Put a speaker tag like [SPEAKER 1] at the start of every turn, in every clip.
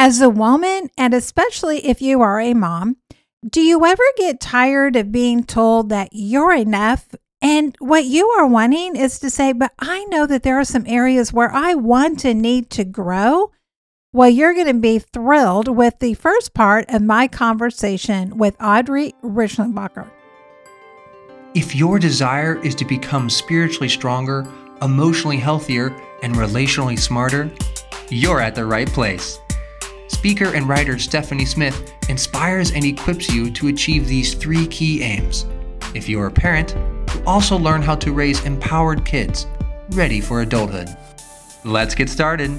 [SPEAKER 1] As a woman, and especially if you are a mom, do you ever get tired of being told that you're enough? And what you are wanting is to say, but I know that there are some areas where I want and need to grow. Well, you're going to be thrilled with the first part of my conversation with Audrey Richlenbacher.
[SPEAKER 2] If your desire is to become spiritually stronger, emotionally healthier, and relationally smarter, you're at the right place. Speaker and writer Stephanie Smith inspires and equips you to achieve these 3 key aims. If you're a parent, you'll also learn how to raise empowered kids, ready for adulthood. Let's get started.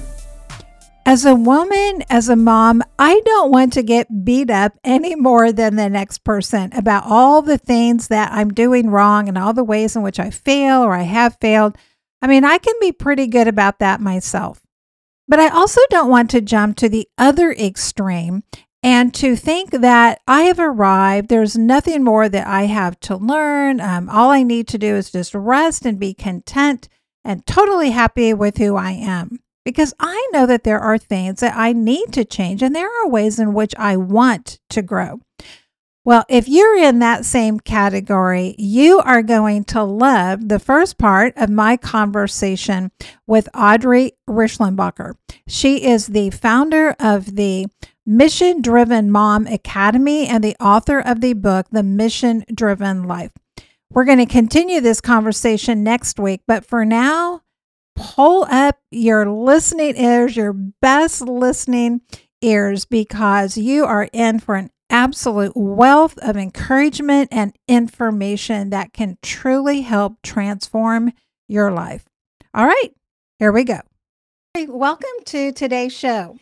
[SPEAKER 1] As a woman, as a mom, I don't want to get beat up any more than the next person about all the things that I'm doing wrong and all the ways in which I fail or I have failed. I mean, I can be pretty good about that myself. But I also don't want to jump to the other extreme and to think that I have arrived. There's nothing more that I have to learn. All I need to do is just rest and be content and totally happy with who I am. Because I know that there are things that I need to change and there are ways in which I want to grow. Well, if you're in that same category, you are going to love the first part of my conversation with Audrey Richlenbacher. She is the founder of the Mission Driven Mom Academy and the author of the book, The Mission Driven Life. We're going to continue this conversation next week, but for now, pull up your listening ears, your best listening ears, because you are in for an absolute wealth of encouragement and information that can truly help transform your life. All right, here we go. Welcome to today's show.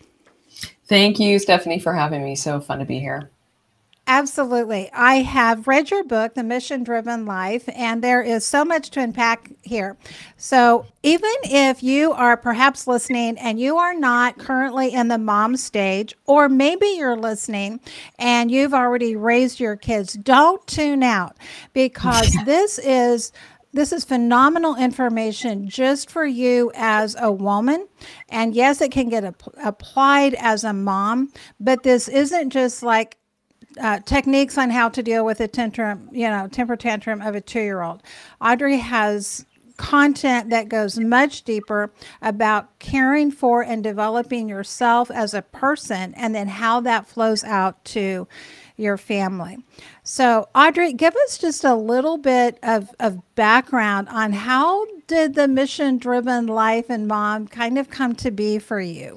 [SPEAKER 3] Thank you, Stephanie, for having me. So fun to be here.
[SPEAKER 1] Absolutely. I have read your book, The Mission Driven Life, and there is so much to unpack here. So even if you are perhaps listening and you are not currently in the mom stage, or maybe you're listening and you've already raised your kids, don't tune out, because this is phenomenal information just for you as a woman. And yes, it can get applied as a mom, but this isn't just like techniques on how to deal with a temper tantrum of a 2-year-old. Audrey has content that goes much deeper about caring for and developing yourself as a person, and then how that flows out to your family. So, Audrey, give us just a little bit of background on how did the mission-driven life and mom kind of come to be for you?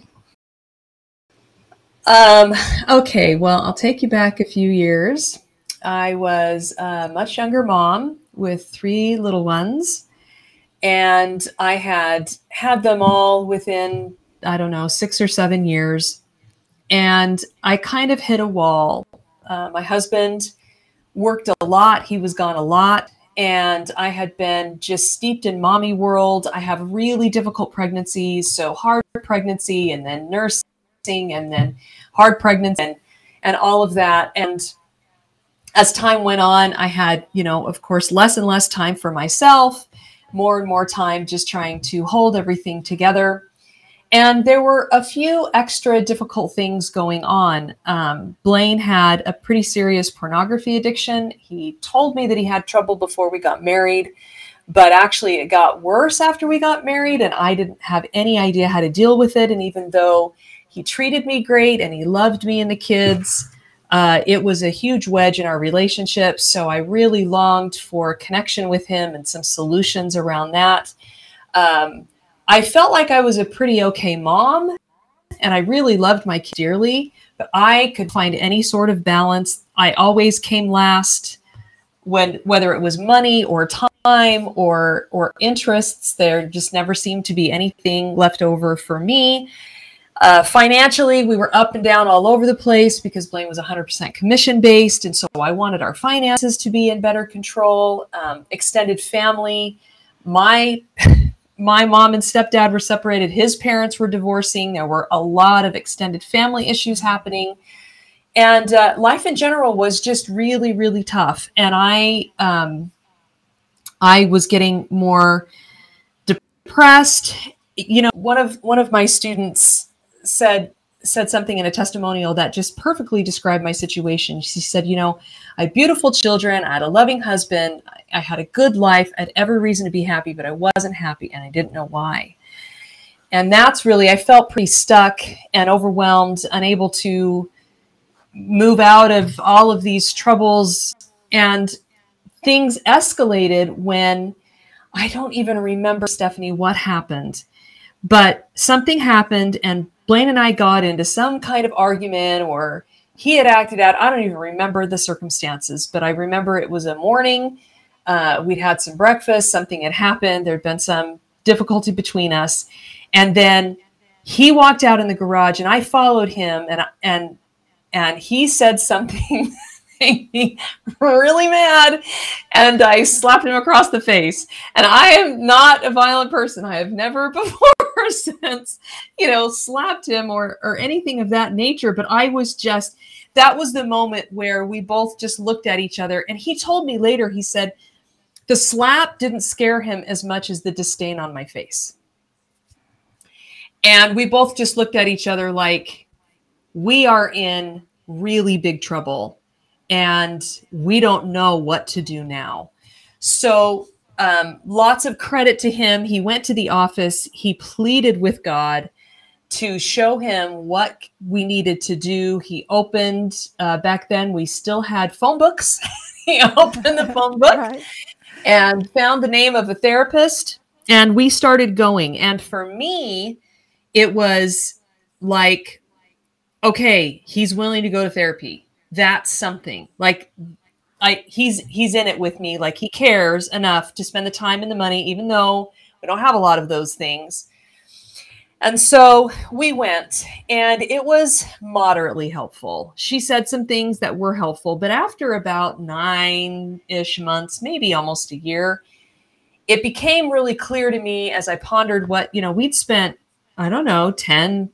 [SPEAKER 3] Okay, well, I'll take you back a few years. I was a much younger mom with 3 little ones, and I had them all within, 6 or 7 years. And I kind of hit a wall. My husband worked a lot. He was gone a lot. And I had been just steeped in mommy world. I have really difficult pregnancies, so hard pregnancy and then nursing and then hard pregnancy and all of that. And as time went on, I had, of course, less and less time for myself, more and more time just trying to hold everything together. And there were a few extra difficult things going on. Blaine had a pretty serious pornography addiction. He told me that he had trouble before we got married, but actually it got worse after we got married, and I didn't have any idea how to deal with it. And even though he treated me great and he loved me and the kids, it was a huge wedge in our relationship. So I really longed for connection with him and some solutions around that. I felt like I was a pretty okay mom, and I really loved my kids dearly, but I could find any sort of balance. I always came last, whether it was money or time or interests. There just never seemed to be anything left over for me. Financially, we were up and down all over the place because Blaine was 100% commission based. And so I wanted our finances to be in better control. Extended family. My mom and stepdad were separated. His parents were divorcing. There were a lot of extended family issues happening. And life in general was just really, really tough. And I was getting more depressed. One of my students said, said something in a testimonial that just perfectly described my situation. She said, I had beautiful children. I had a loving husband. I had a good life. I had every reason to be happy, but I wasn't happy and I didn't know why. And that's really, I felt pretty stuck and overwhelmed, unable to move out of all of these troubles. And things escalated when I don't even remember, Stephanie, what happened. But something happened and Blaine and I got into some kind of argument, or he had acted out. I don't even remember the circumstances, but I remember it was a morning. We'd had some breakfast. Something had happened. There'd been some difficulty between us. And then he walked out in the garage and I followed him, and he said something made me really mad, and I slapped him across the face. And I am not a violent person. I have never before since, slapped him or anything of that nature. But I was just, that was the moment where we both just looked at each other. And he told me later, he said, the slap didn't scare him as much as the disdain on my face. And we both just looked at each other like, we are in really big trouble and we don't know what to do now. So lots of credit to him. He went to the office. He pleaded with God to show him what we needed to do. He opened, back then we still had phone books. He opened the phone book right. And found the name of a therapist, and we started going. And for me, it was like, okay, he's willing to go to therapy. That's something. Like, he's in it with me. Like, he cares enough to spend the time and the money, even though we don't have a lot of those things. And so we went, and it was moderately helpful. She said some things that were helpful, but after about 9-ish months, maybe almost a year, it became really clear to me as I pondered what, we'd spent, I don't know, $10,000,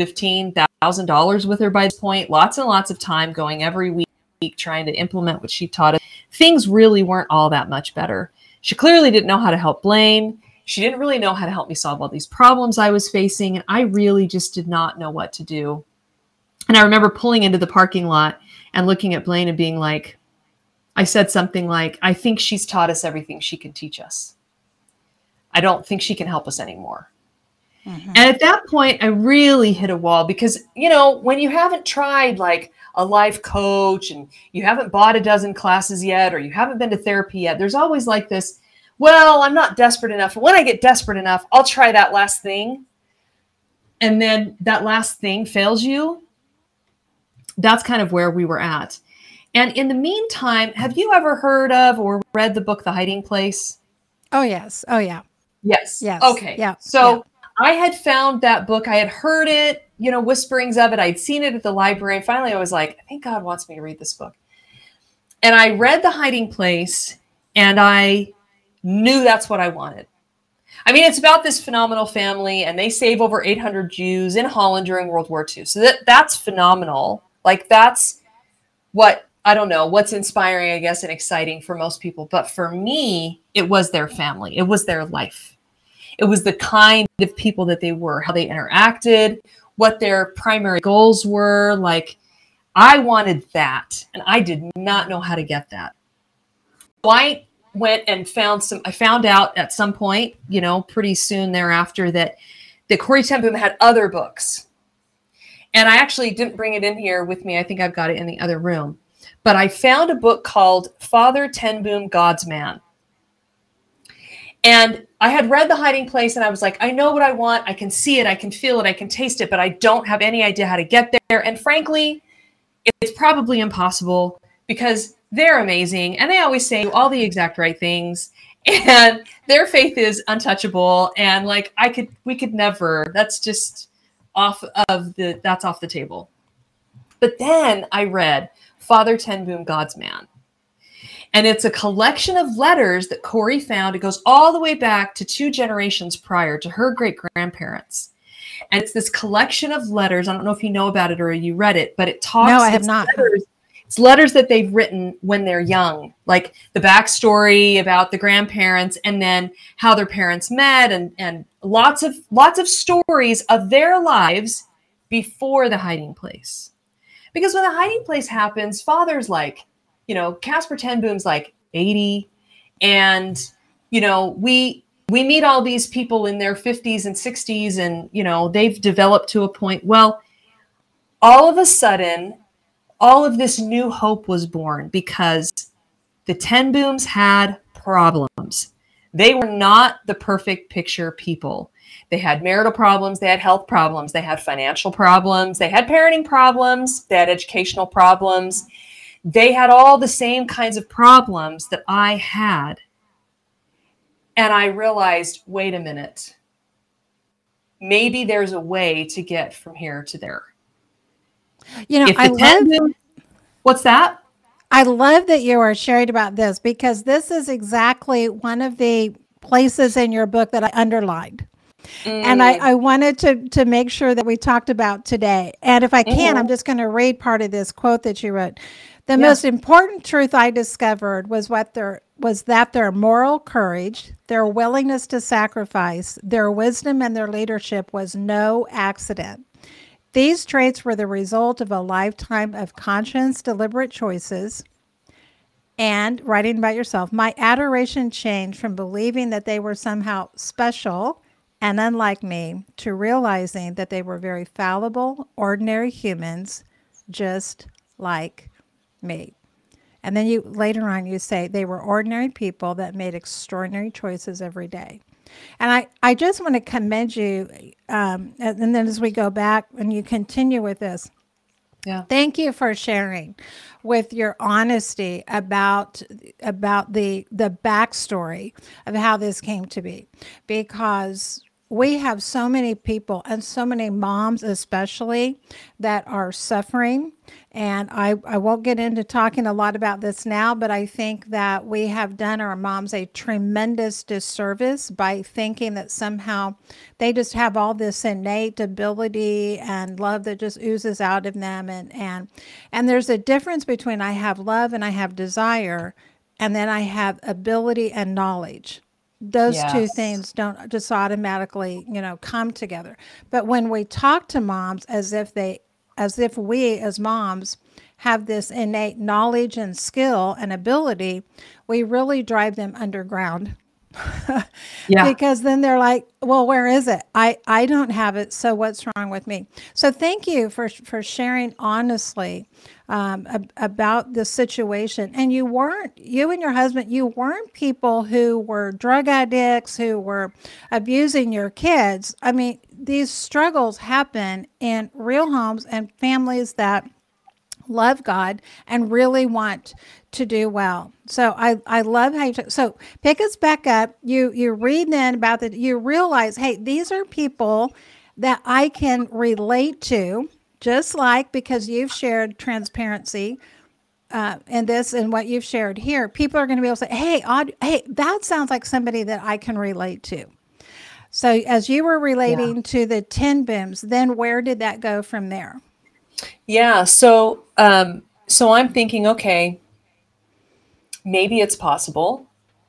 [SPEAKER 3] $15,000 with her by this point, lots and lots of time going every week, trying to implement what she taught us. Things really weren't all that much better. She clearly didn't know how to help Blaine. She didn't really know how to help me solve all these problems I was facing. And I really just did not know what to do. And I remember pulling into the parking lot and looking at Blaine and being like, I said something like, I think she's taught us everything she can teach us. I don't think she can help us anymore. Mm-hmm. And at that point, I really hit a wall because, when you haven't tried like a life coach and you haven't bought a dozen classes yet, or you haven't been to therapy yet, there's always like this, well, I'm not desperate enough. When I get desperate enough, I'll try that last thing. And then that last thing fails you. That's kind of where we were at. And in the meantime, have you ever heard of or read the book, The Hiding Place?
[SPEAKER 1] Oh, yes. Oh, yeah.
[SPEAKER 3] Yes.
[SPEAKER 1] Yes.
[SPEAKER 3] Okay.
[SPEAKER 1] Yeah.
[SPEAKER 3] So
[SPEAKER 1] yeah.
[SPEAKER 3] I had found that book. I had heard it, whisperings of it. I'd seen it at the library. And finally, I was like, I think God wants me to read this book. And I read The Hiding Place, and I knew that's what I wanted. I mean, it's about this phenomenal family, and they save over 800 Jews in Holland during World War II. So that's phenomenal. Like, that's what, I don't know, what's inspiring, I guess, and exciting for most people. But for me, it was their family. It was their life. It was the kind of people that they were, how they interacted, what their primary goals were. Like, I wanted that, and I did not know how to get that. So I went and I found out at some point, pretty soon thereafter that Corrie ten Boom had other books. And I actually didn't bring it in here with me. I think I've got it in the other room. But I found a book called Father ten Boom, God's Man. And I had read The Hiding Place, and I was like, I know what I want. I can see it. I can feel it. I can taste it, but I don't have any idea how to get there. And frankly, it's probably impossible because they're amazing. And they always say all the exact right things, and their faith is untouchable. And like, we could never, that's just off the table. But then I read Father ten Boom, God's Man. And it's a collection of letters that Corrie found. It goes all the way back to 2 generations prior to her great-grandparents. And it's this collection of letters. I don't know if you know about it or you read it, but it talks.
[SPEAKER 1] No, I have not.
[SPEAKER 3] It's letters that they've written when they're young, like the backstory about the grandparents and then how their parents met, and lots of stories of their lives before the hiding place. Because when the hiding place happens, Father's like, Casper Ten Boom's like 80. And, we meet all these people in their 50s and 60s and, they've developed to a point. Well, all of a sudden, all of this new hope was born because the Ten Booms had problems. They were not the perfect picture people. They had marital problems. They had health problems. They had financial problems. They had parenting problems. They had educational problems. They had all the same kinds of problems that I had. And I realized, wait a minute, maybe there's a way to get from here to there. What's that?
[SPEAKER 1] I love that you are sharing about this, because this is exactly one of the places in your book that I underlined. And I wanted to make sure that we talked about today. And if I can, I'm just going to read part of this quote that you wrote. The most important truth I discovered was that their moral courage, their willingness to sacrifice, their wisdom, and their leadership was no accident. These traits were the result of a lifetime of conscious, deliberate choices. And writing about yourself, my adoration changed from believing that they were somehow special and unlike me to realizing that they were very fallible, ordinary humans, just like me. And then later on you say they were ordinary people that made extraordinary choices every day. And I just want to commend you, and then as we go back and you continue with this, thank you for sharing with your honesty about the backstory of how this came to be, because we have so many people and so many moms especially that are suffering. And I won't get into talking a lot about this now, but I think that we have done our moms a tremendous disservice by thinking that somehow they just have all this innate ability and love that just oozes out of them. And there's a difference between I have love and I have desire, and then I have ability and knowledge. Those two things don't just automatically, come together. But when we talk to moms as if we as moms have this innate knowledge and skill and ability, we really drive them underground. Because then they're like, well, where is it? I don't have it. So what's wrong with me? So thank you for sharing honestly about the situation. And you and your husband, you weren't people who were drug addicts, who were abusing your kids. I mean, these struggles happen in real homes and families that love God and really want to do well. So I love how so pick us back up. You read then about that. You realize, hey, these are people that I can relate to, just like, because you've shared transparency in this and what you've shared here. People are going to be able to say, hey, that sounds like somebody that I can relate to. So as you were relating to the Ten Booms, then where did that go from there?
[SPEAKER 3] Yeah. So I'm thinking, okay, maybe it's possible.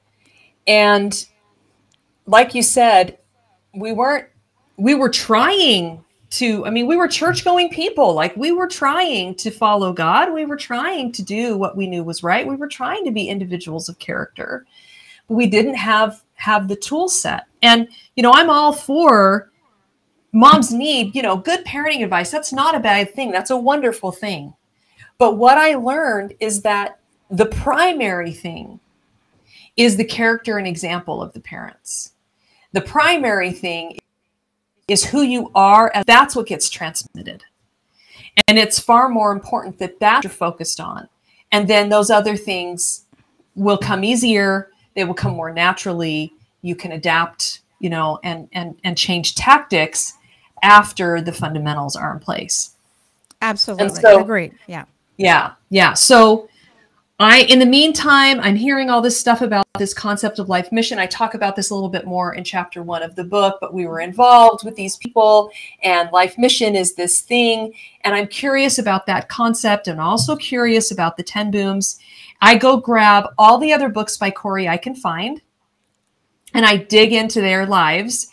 [SPEAKER 3] And like you said, we were trying to, we were church going people. Like, we were trying to follow God. We were trying to do what we knew was right. We were trying to be individuals of character, but we didn't have the tool set. And, I'm all for moms need, good parenting advice. That's not a bad thing. That's a wonderful thing. But what I learned is that the primary thing is the character and example of the parents. The primary thing is who you are, and that's what gets transmitted. And it's far more important that you're focused on. And then those other things will come easier. They will come more naturally. You can adapt, and change tactics after the fundamentals are in place.
[SPEAKER 1] Absolutely. Agreed.
[SPEAKER 3] Yeah. So in the meantime, I'm hearing all this stuff about this concept of life mission. I talk about this a little bit more in chapter 1 of the book, but we were involved with these people, and life mission is this thing. And I'm curious about that concept, and also curious about the Ten Booms. I go grab all the other books by Corey I can find, and I dig into their lives.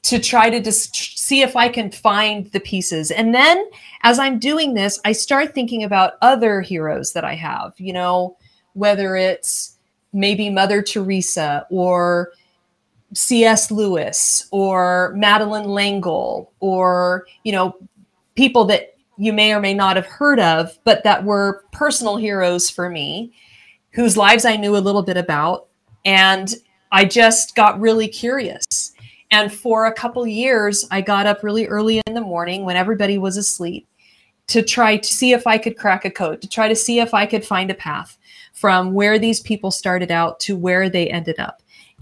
[SPEAKER 3] to try to just see if I can find the pieces. And then as I'm doing this, I start thinking about other heroes that I have, you know, whether it's maybe Mother Teresa or C.S. Lewis or Madeleine L'Engle, or, you know, people that you may or may not have heard of, but that were personal heroes for me, whose lives I knew a little bit about. And I just got really curious. And for a couple years, I got up really early in the morning when everybody was asleep to try to see if I could crack a code, to try to see if I could find a path from where these people started out to where they ended up.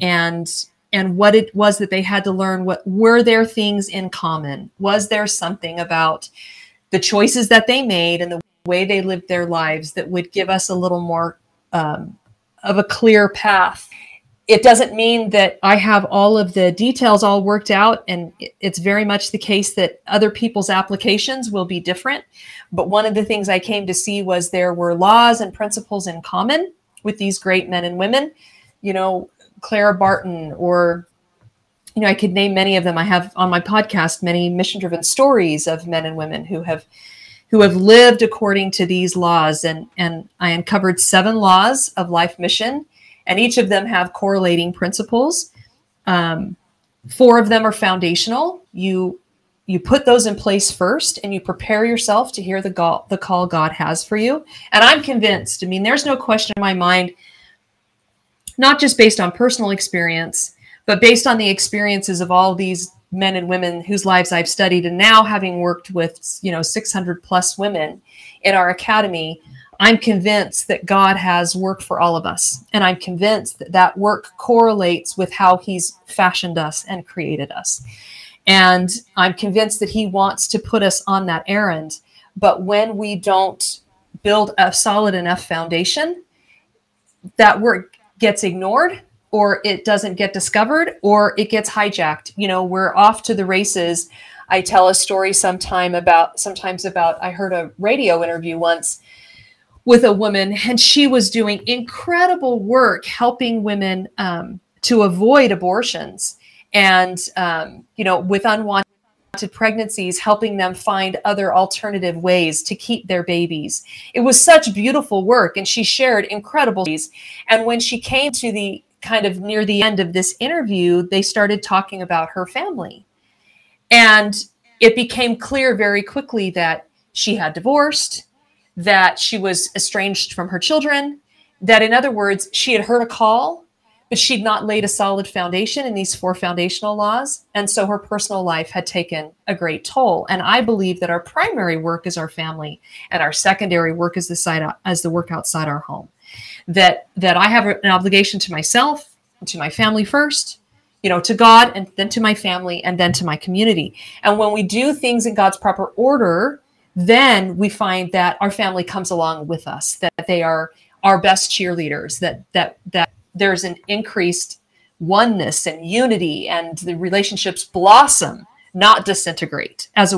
[SPEAKER 3] And what it was that they had to learn. What were there things in common? Was there something about the choices that they made and the way they lived their lives that would give us a little more of a clear path? It doesn't mean that I have all of the details all worked out, and it's very much the case that other people's applications will be different. But one of the things I came to see was there were laws and principles in common with these great men and women, you know, Clara Barton, or, you know, I could name many of them. I have on my podcast many mission-driven stories of men and women who have lived according to these laws. And I uncovered 7 laws of life mission, and each of them have correlating principles. 4 of them are foundational. You put those in place first, and you prepare yourself to hear the call God has for you. And I'm convinced, I mean, there's no question in my mind, not just based on personal experience, but based on the experiences of all these men and women whose lives I've studied. And now, having worked with, you know, 600 plus women in our academy, I'm convinced that God has work for all of us. And I'm convinced that that work correlates with how he's fashioned us and created us. And I'm convinced that he wants to put us on that errand. But when we don't build a solid enough foundation, that work gets ignored, or it doesn't get discovered, or it gets hijacked. You know, we're off to the races. I tell a story sometimes about, I heard a radio interview once with a woman, and she was doing incredible work helping women to avoid abortions, and, you know, with unwanted pregnancies, helping them find other alternative ways to keep their babies. It was such beautiful work, and she shared incredible stories. And when she came to the kind of near the end of this interview, they started talking about her family. And it became clear very quickly that she had divorced, that she was estranged from her children, that, in other words, she had heard a call, but she'd not laid a solid foundation in these 4 foundational laws. And so her personal life had taken a great toll. And I believe that our primary work is our family, and our secondary work is the work outside our home. That I have an obligation to myself, to my family first, you know, to God, and then to my family, and then to my community. And when we do things in God's proper order, then we find that our family comes along with us, that they are our best cheerleaders, that there's an increased oneness and unity, and the relationships blossom, not disintegrate, as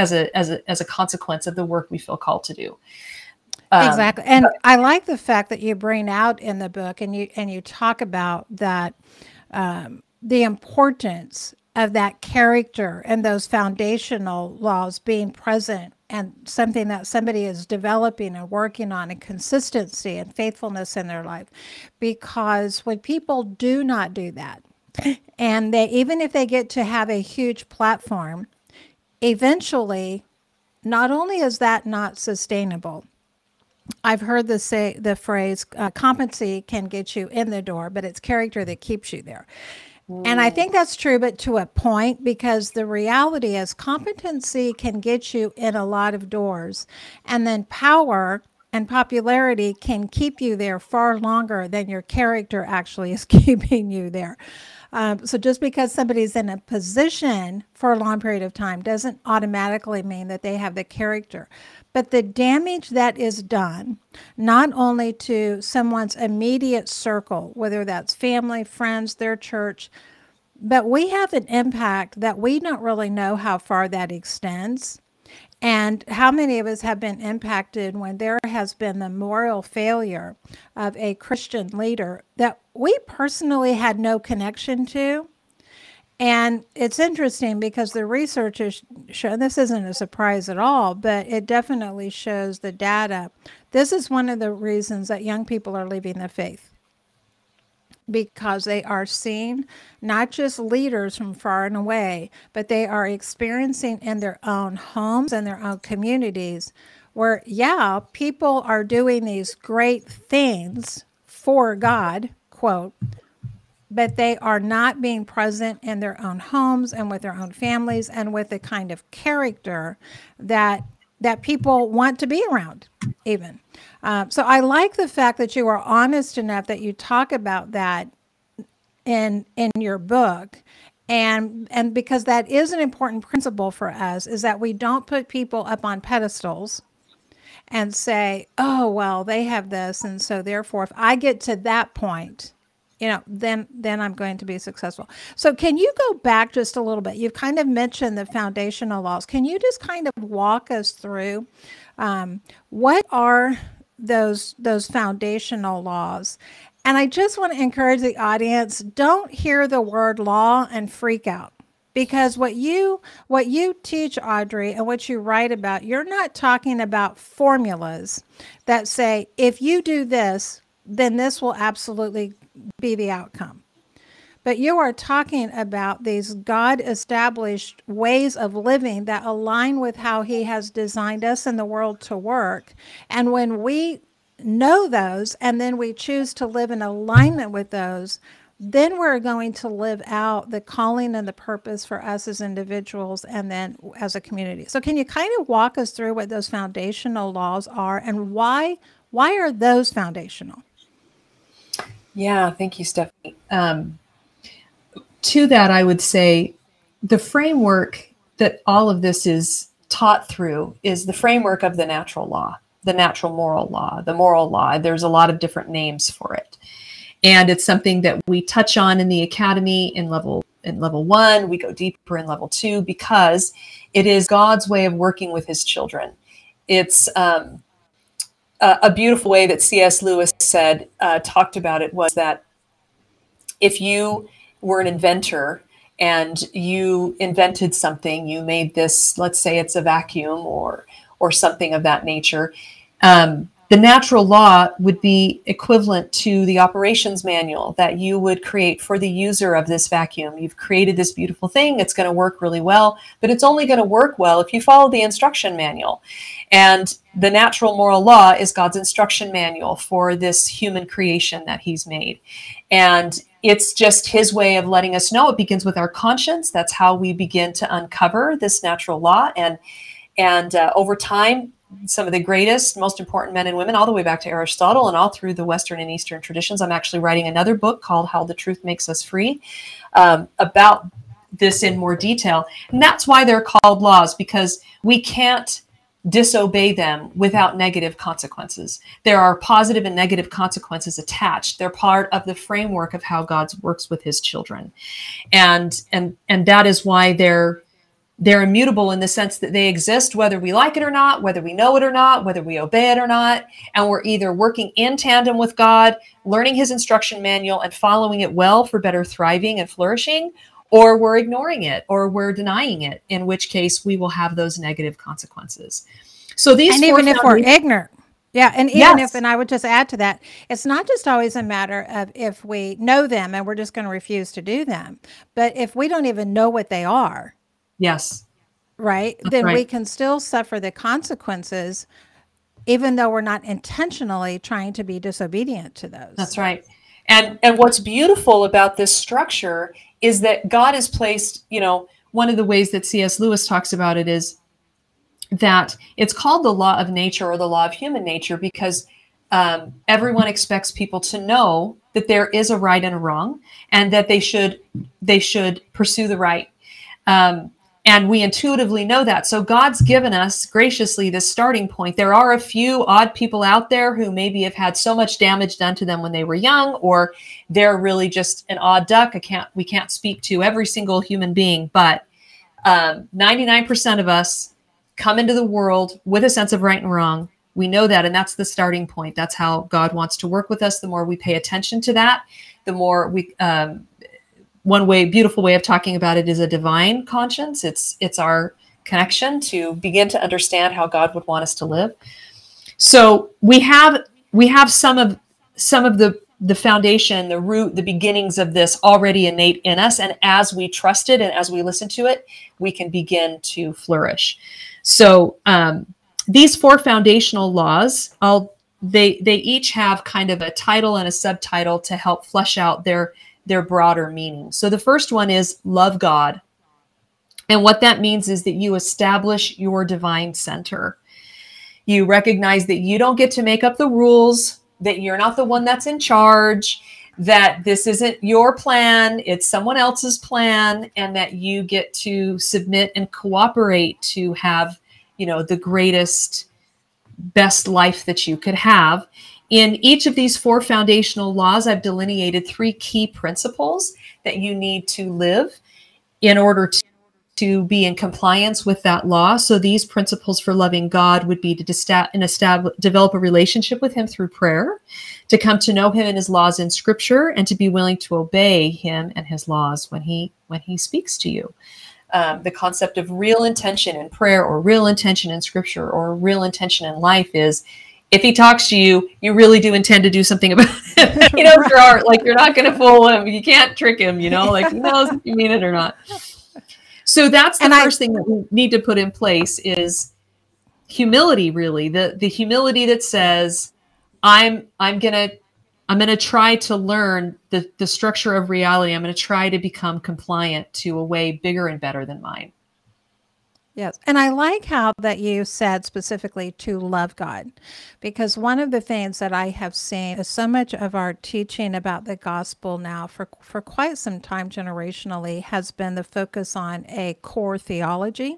[SPEAKER 3] a consequence of the work we feel called to do.
[SPEAKER 1] Exactly. And I like the fact that you bring out in the book, and you talk about that, the importance of that character and those foundational laws being present, and something that somebody is developing and working on, and consistency and faithfulness in their life. Because when people do not do that, and they, even if they get to have a huge platform, eventually, not only is that not sustainable, I've heard the phrase, competency can get you in the door, but it's character that keeps you there. And I think that's true, but to a point, because the reality is competency can get you in a lot of doors, and then power and popularity can keep you there far longer than your character actually is keeping you there. So just because somebody's in a position for a long period of time doesn't automatically mean that they have the character. But the damage that is done, not only to someone's immediate circle, whether that's family, friends, their church, but we have an impact that we don't really know how far that extends. And how many of us have been impacted when there has been the moral failure of a Christian leader that we personally had no connection to, And it's interesting because the research is shown, this isn't a surprise at all, but it definitely shows the data. This is one of the reasons that young people are leaving the faith, because they are seeing not just leaders from far and away, but they are experiencing in their own homes and their own communities where, yeah, people are doing these great things for God, quote, but they are not being present in their own homes and with their own families and with the kind of character that people want to be around even. So I like the fact that you are honest enough that you talk about that in your book, and because that is an important principle for us, is that we don't put people up on pedestals and say, oh well, they have this, and so therefore if I get to that point, then I'm going to be successful. So can you go back just a little bit? You've kind of mentioned the foundational laws. Can you just kind of walk us through what are those foundational laws? And I just want to encourage the audience, don't hear the word law and freak out. Because what you teach, Audrey, and what you write about, you're not talking about formulas that say, if you do this, then this will absolutely be the outcome. But you are talking about these God-established ways of living that align with how He has designed us in the world to work. And when we know those and then we choose to live in alignment with those, then we're going to live out the calling and the purpose for us as individuals and then as a community. So can you kind of walk us through what those foundational laws are and why are those foundational?
[SPEAKER 3] Yeah, thank you, Stephanie. To that, I would say the framework that all of this is taught through is the framework of the natural law, the natural moral law, the moral law. There's a lot of different names for it. And it's something that we touch on in the academy in level 1. We go deeper in level 2 because it is God's way of working with His children. It's a beautiful way that C.S. Lewis talked about it was that if you were an inventor and you invented something, you made this, let's say it's a vacuum or something of that nature, the natural law would be equivalent to the operations manual that you would create for the user of this vacuum. You've created this beautiful thing. It's going to work really well, but it's only going to work well if you follow the instruction manual. And the natural moral law is God's instruction manual for this human creation that He's made. And it's just His way of letting us know. It begins with our conscience. That's how we begin to uncover this natural law. And over time, some of the greatest, most important men and women, all the way back to Aristotle and all through the Western and Eastern traditions. I'm actually writing another book called How the Truth Makes Us Free, about this in more detail. And that's why they're called laws, because we can't disobey them without negative consequences. There are positive and negative consequences attached. They're part of the framework of how God works with His children. And that is why they're immutable in the sense that they exist whether we like it or not, whether we know it or not, whether we obey it or not. And we're either working in tandem with God, learning His instruction manual and following it well for better thriving and flourishing, or we're ignoring it or we're denying it, in which case we will have those negative consequences. So these,
[SPEAKER 1] and even if we're ignorant. Yeah. And even if, and I would just add to that, it's not just always a matter of if we know them and we're just going to refuse to do them, but if we don't even know what they are.
[SPEAKER 3] Yes.
[SPEAKER 1] Right. Then we can still suffer the consequences, even though we're not intentionally trying to be disobedient to those.
[SPEAKER 3] That's right. And what's beautiful about this structure is that God has placed, one of the ways that C.S. Lewis talks about it is that it's called the law of nature or the law of human nature because everyone expects people to know that there is a right and a wrong and that they should pursue the right. And we intuitively know that. So God's given us graciously this starting point. There are a few odd people out there who maybe have had so much damage done to them when they were young, or they're really just an odd duck. We can't speak to every single human being, but 99% of us come into the world with a sense of right and wrong. We know that, and that's the starting point. That's how God wants to work with us. The more we pay attention to that, the more beautiful way of talking about it is a divine conscience. It's our connection to begin to understand how God would want us to live. So we have some of the foundation, the root, the beginnings of this already innate in us. And as we trust it and as we listen to it, we can begin to flourish. So these 4 foundational laws, they each have kind of a title and a subtitle to help flesh out their broader meaning. So the first one is love God. And what that means is that you establish your divine center. You recognize that you don't get to make up the rules, that you're not the one that's in charge, that this isn't your plan, it's someone else's plan, and that you get to submit and cooperate to have, the greatest, best life that you could have. In each of these 4 foundational laws, I've delineated 3 key principles that you need to live in order to be in compliance with that law. So these principles for loving God would be to develop a relationship with him through prayer, to come to know him and his laws in scripture, and to be willing to obey him and his laws when he speaks to you. The concept of real intention in prayer, or real intention in scripture, or real intention in life is, if he talks to you, you really do intend to do something about it. You're not going to fool him. You can't trick him, like he knows if you mean it or not. So that's the first thing that we need to put in place is humility, really. The humility that says, I'm gonna try to learn the structure of reality. I'm gonna try to become compliant to a way bigger and better than mine.
[SPEAKER 1] Yes. And I like how that you said specifically to love God, because one of the things that I have seen is so much of our teaching about the gospel now for quite some time generationally has been the focus on a core theology,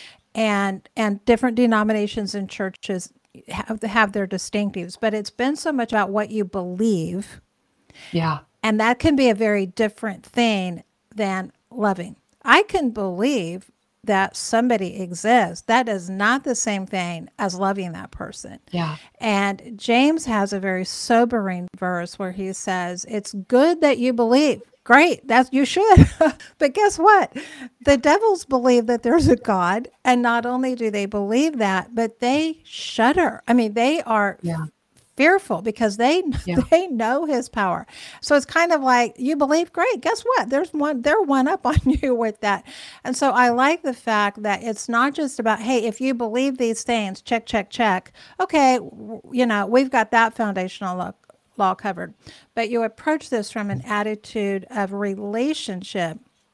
[SPEAKER 1] and different denominations and churches have their distinctives, but it's been so much about what you believe.
[SPEAKER 3] Yeah.
[SPEAKER 1] And that can be a very different thing than loving. I can believe that somebody exists. That is not the same thing as loving that person.
[SPEAKER 3] Yeah.
[SPEAKER 1] And James has a very sobering verse where he says, it's good that you believe. Great, you should. But guess what? The devils believe that there's a God. And not only do they believe that, but they shudder. I mean, they are fearful because they know his power. So it's kind of like, you believe, great. Guess what? They're one up on you with that. And so I like the fact that it's not just about, hey, if you believe these things, check, check, check. Okay, we've got that foundational law covered. But you approach this from an attitude of relationship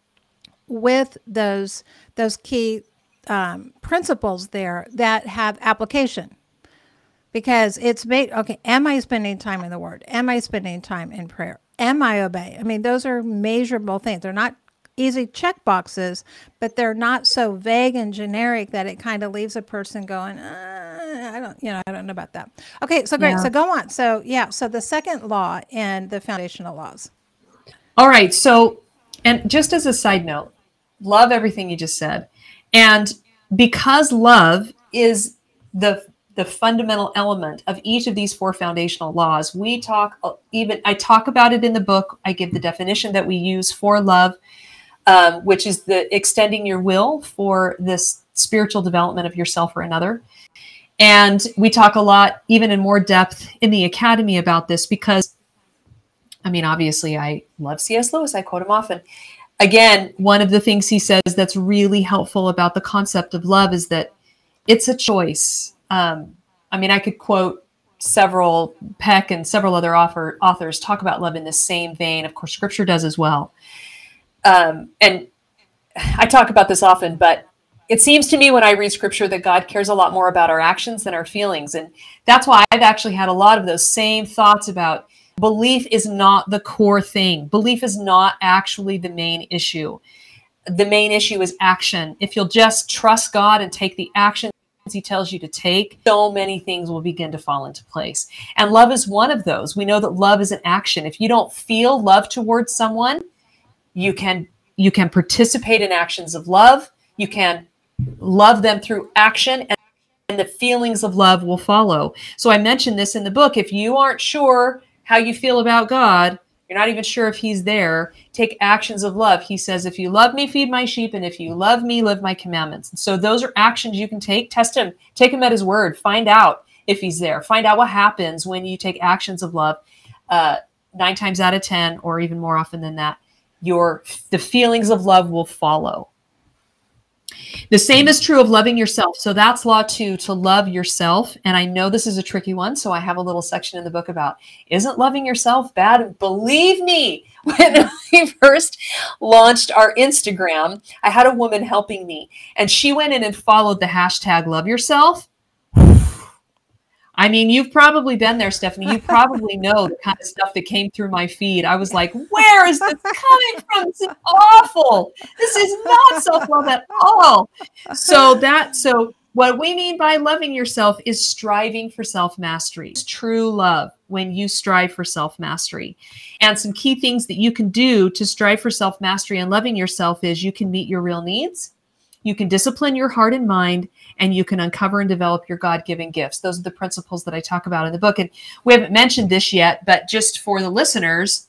[SPEAKER 1] with those key principles there that have application. Because it's made, okay, am I spending time in the Word? Am I spending time in prayer? Am I obeying? I mean, those are measurable things. They're not easy check boxes, but they're not so vague and generic that it kind of leaves a person going, I don't know about that. Okay, so great. Yeah. So go on. So so the second law in the foundational laws.
[SPEAKER 3] All right. So, and just as a side note, love everything you just said. And because love is the fundamental element of each of these 4 foundational laws, I talk about it in the book. I give the definition that we use for love, which is the extending your will for this spiritual development of yourself or another. And we talk a lot, even in more depth in the academy about this, because, I mean, obviously I love C.S. Lewis. I quote him often. Again, one of the things he says that's really helpful about the concept of love is that it's a choice. I could quote several, Peck and several other authors talk about love in the same vein. Of course, scripture does as well. And I talk about this often, but it seems to me when I read scripture that God cares a lot more about our actions than our feelings. And that's why I've actually had a lot of those same thoughts about belief is not the core thing. Belief is not actually the main issue. The main issue is action. If you'll just trust God and take the action he tells you to take, so many things will begin to fall into place. And love is one of those. We know that love is an action. If you don't feel love towards someone, you can participate in actions of love. You can love them through action, and the feelings of love will follow. So I mentioned this in the book. If you aren't sure how you feel about God, You're not even sure if he's there. Take actions of love. He says, if you love me, feed my sheep. And if you love me, live my commandments. And so those are actions you can take. Test him. Take him at his word. Find out if he's there. Find out what happens when you take actions of love. 9 times out of 10, or even more often than that, the feelings of love will follow. The same is true of loving yourself. So that's law 2, to love yourself. And I know this is a tricky one, so I have a little section in the book about, isn't loving yourself bad? Believe me, when we first launched our Instagram, I had a woman helping me, and she went in and followed the hashtag love yourself. I mean, you've probably been there, Stephanie. You probably know the kind of stuff that came through my feed. I was like, where is this coming from? This is awful. This is not self-love at all. So what we mean by loving yourself is striving for self-mastery. It's true love when you strive for self-mastery. And some key things that you can do to strive for self-mastery and loving yourself is you can meet your real needs. You can discipline your heart and mind, and you can uncover and develop your God-given gifts. Those are the principles that I talk about in the book. And we haven't mentioned this yet, but just for the listeners,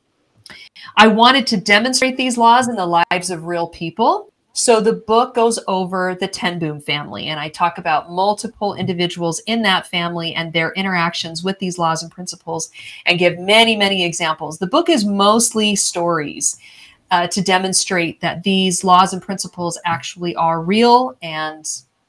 [SPEAKER 3] I wanted to demonstrate these laws in the lives of real people. So the book goes over the Ten Boom family, and I talk about multiple individuals in that family and their interactions with these laws and principles, and give many, many examples. The book is mostly stories. To demonstrate that these laws and principles actually are real and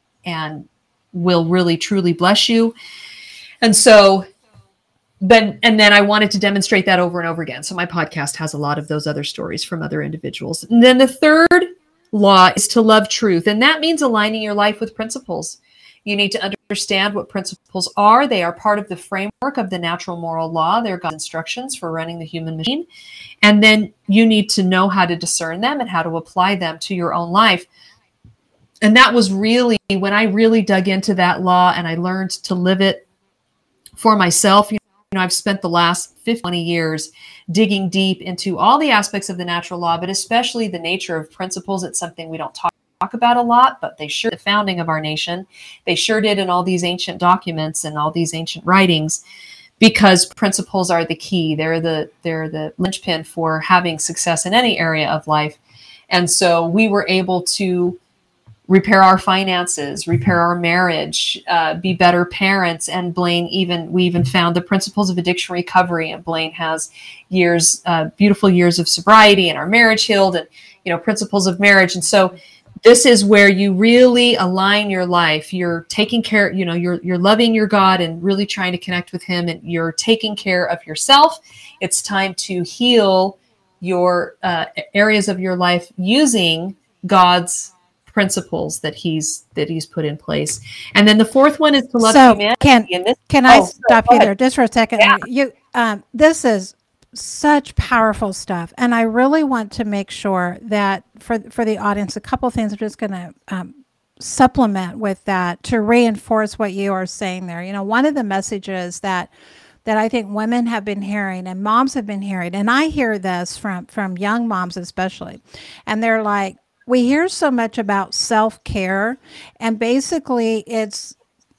[SPEAKER 3] will really truly bless you. And so then I wanted to demonstrate that over and over again. So my podcast has a lot of those other stories from other individuals. And then the third law is to love truth. And that means aligning your life with principles. You need to understand what principles are. They are part of the framework of the natural moral law. They're God's instructions for running the human machine. And then you need to know how to discern them and how to apply them to your own life. And that was really when I really dug into that law and I learned to live it for myself. You know, I've spent the last 20 years digging deep into all the aspects of the natural law, but especially the nature of principles. It's something we don't talk about a lot, but they sure did the founding of our nation. They sure did in all these ancient documents and all these ancient writings, because principles are the key. They're the linchpin for having success in any area of life. And so we were able to repair our finances, repair our marriage, be better parents. And we even found the principles of addiction recovery. And Blaine has beautiful years of sobriety, and our marriage healed, and principles of marriage. And so this is where you really align your life. You're taking care, you're loving your God and really trying to connect with him, and you're taking care of yourself. It's time to heal your areas of your life using God's principles that he's put in place. And then the fourth one is to love humanity.
[SPEAKER 1] Can I stop you there just for a second? Yeah. This is such powerful stuff. And I really want to make sure that for the audience, a couple of things I'm just going to supplement with that to reinforce what you are saying there. One of the messages that I think women have been hearing and moms have been hearing, and I hear this from young moms especially, and they're like, we hear so much about self-care, and basically it's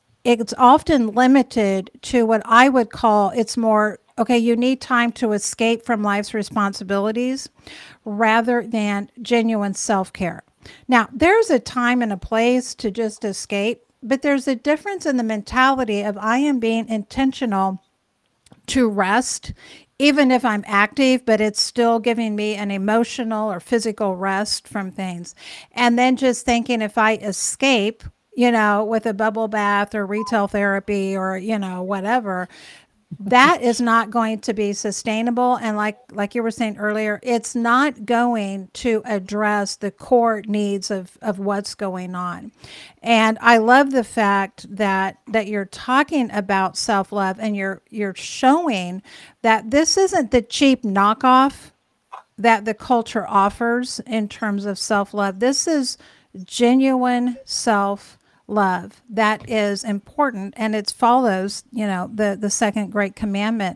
[SPEAKER 1] often limited to what I would call, it's more, okay, you need time to escape from life's responsibilities rather than genuine self-care. Now, there's a time and a place to just escape, but there's a difference in the mentality of I am being intentional to rest, even if I'm active, but it's still giving me an emotional or physical rest from things. And then just thinking if I escape, with a bubble bath or retail therapy or, whatever, that is not going to be sustainable. And like you were saying earlier, it's not going to address the core needs of what's going on. And I love the fact that you're talking about self-love, and you're showing that this isn't the cheap knockoff that the culture offers in terms of self-love. This is genuine self-love that is important, and it follows, the second great commandment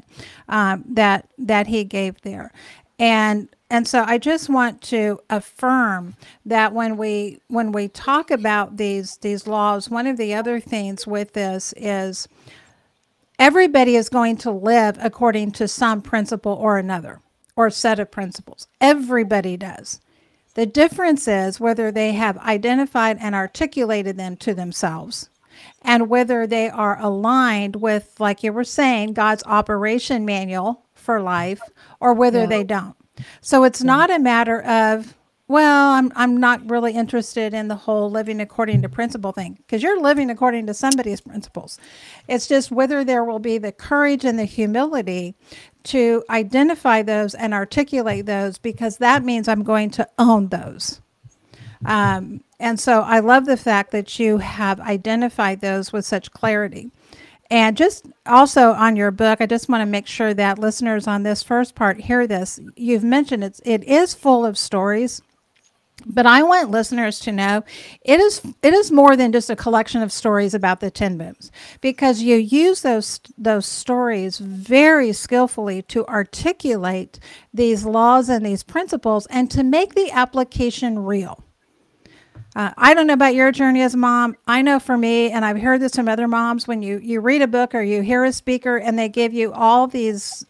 [SPEAKER 1] that he gave there, and so I just want to affirm that when we talk about these laws, one of the other things with this is Everybody is going to live according to some principle or another, or set of principles. Everybody does. The difference is whether they have identified and articulated them to themselves, and whether they are aligned with, like you were saying, God's operation manual for life, or whether they don't. So it's not a matter of, well, I'm not really interested in the whole living according to principle thing, because you're living according to somebody's principles. It's just whether there will be the courage and the humility to identify those and articulate those, because that means I'm going to own those. And so I love the fact that you have identified those with such clarity. And just also on your book, I just want to make sure that listeners on this first part hear this. You've mentioned it is full of stories. But I want listeners to know it is more than just a collection of stories about the 10 booms, because you use those stories very skillfully to articulate these laws and these principles and to make the application real. I don't know about your journey as a mom. I know for me, and I've heard this from other moms, when you read a book or you hear a speaker and they give you all these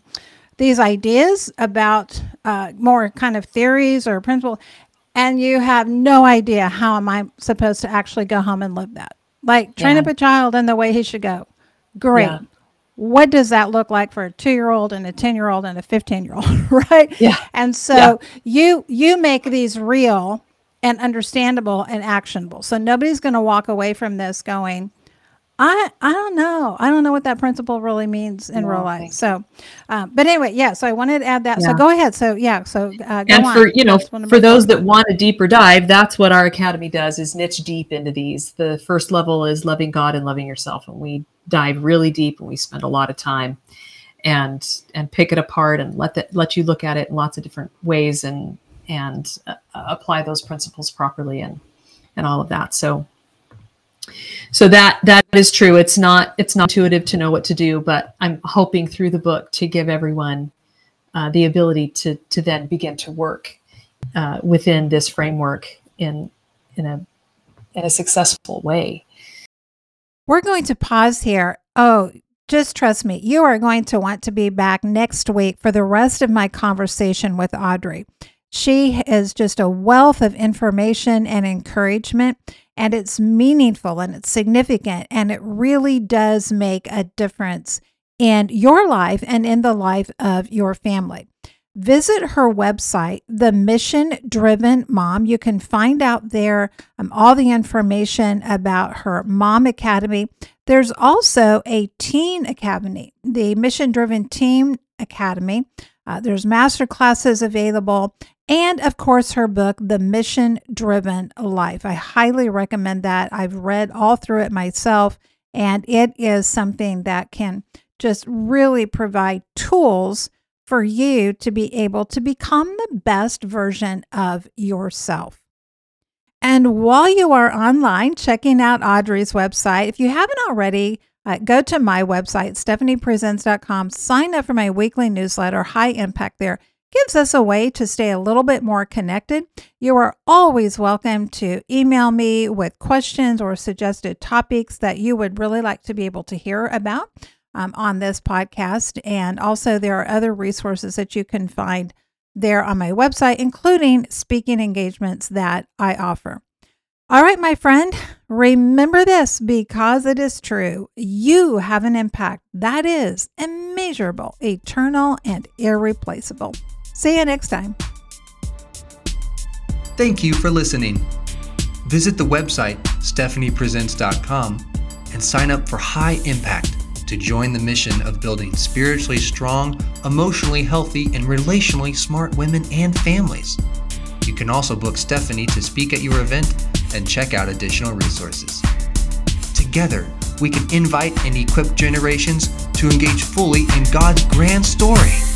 [SPEAKER 1] ideas about more kind of theories or principles, and you have no idea how am I supposed to actually go home and live that. Like train up a child in the way he should go. Great. Yeah. What does that look like for a 2-year-old and a 10-year-old and a 15-year-old, right? Yeah. And so you make these real and understandable and actionable. So nobody's going to walk away from this going, I don't know. I don't know what that principle really means in real life. So, but anyway, so I wanted to add that. Yeah. So go ahead. So go
[SPEAKER 3] and on. For those that want a deeper dive, that's what our academy does, is niche deep into these. The first level is loving God and loving yourself. And we dive really deep, and we spend a lot of time and pick it apart and let you look at it in lots of different ways and apply those principles properly and all of that. So that is true. It's not intuitive to know what to do, but I'm hoping through the book to give everyone the ability to then begin to work within this framework in a successful way.
[SPEAKER 1] We're going to pause here. Oh, just trust me, you are going to want to be back next week for the rest of my conversation with Audrey. She is just a wealth of information and encouragement, and it's meaningful and it's significant, and it really does make a difference in your life and in the life of your family. Visit her website, The Mission Driven Mom. You can find out there all the information about her Mom Academy. There's also a Teen Academy, the Mission Driven Teen Academy. There's master classes available. And of course, her book, The Mission Driven Life. I highly recommend that. I've read all through it myself, and it is something that can just really provide tools for you to be able to become the best version of yourself. And while you are online checking out Audrey's website, if you haven't already, go to my website, stephaniepresents.com, sign up for my weekly newsletter, High Impact there. Gives us a way to stay a little bit more connected. You are always welcome to email me with questions or suggested topics that you would really like to be able to hear about on this podcast. And also there are other resources that you can find there on my website, including speaking engagements that I offer. All right, my friend, remember this, because it is true. You have an impact that is immeasurable, eternal, and irreplaceable. See you next time.
[SPEAKER 2] Thank you for listening. Visit the website, stephaniepresents.com, and sign up for High Impact to join the mission of building spiritually strong, emotionally healthy, and relationally smart women and families. You can also book Stephanie to speak at your event and check out additional resources. Together, we can invite and equip generations to engage fully in God's grand story.